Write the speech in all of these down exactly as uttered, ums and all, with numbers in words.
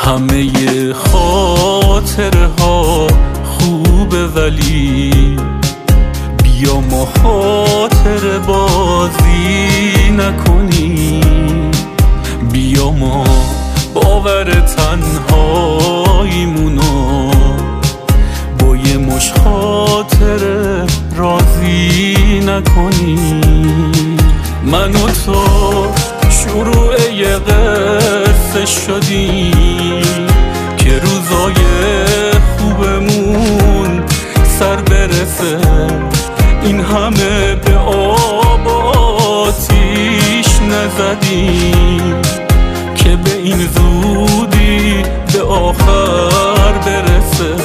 همه خاطره ها خوبه ولی بیا ما خاطره بازی نکنیم، بیا ما باور تنهاییمونو با یه مش خاطره راضی نکنیم. من و تو شروع یه قصه شدیم که روزای خوبمون سر برسه، این همه به آب و آتیش نزدیم که به این زودی به آخر برسه.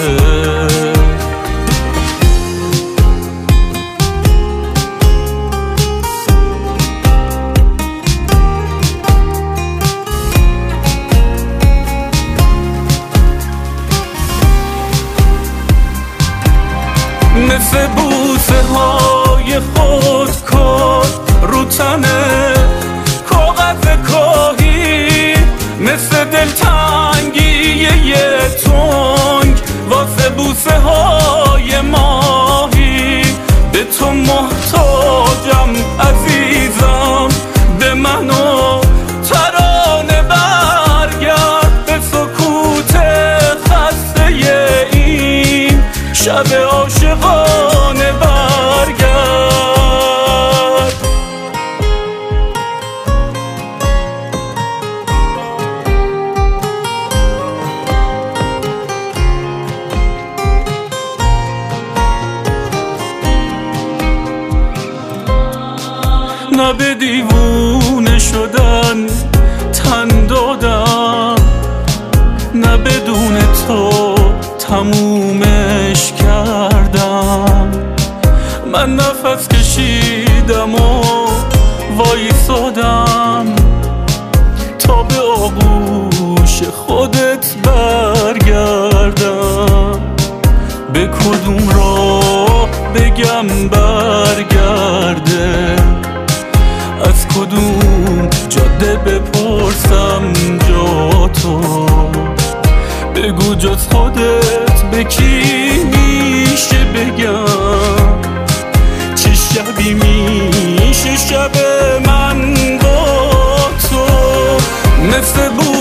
مثل بوسه های خودکار رو تنه کاغذ کاهی، مثل دلتنگی یه تنگ واسه بوسه های ماهی. به تو محتاجم عزیزم، به منو ترانه برگرد، به سکوت خسته این شب عاشقانه برگرد. نه به دیوونه شدن تن دادم، نه بدون تو تمومش کردم. من نفس کشیدم و وایسادم تا به آغوش خودت برگردم. به کدوم راه بگم برگرده، از کدوم جاده بپرسم جا تو. بگو جز خودت به کی میشه بگم، چه شبی میشه شب من با تو. مثل